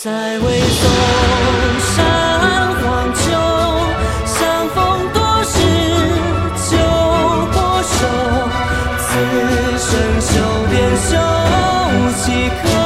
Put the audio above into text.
再为嵩山黄酒，相逢多时酒过手。此生修边修，岂可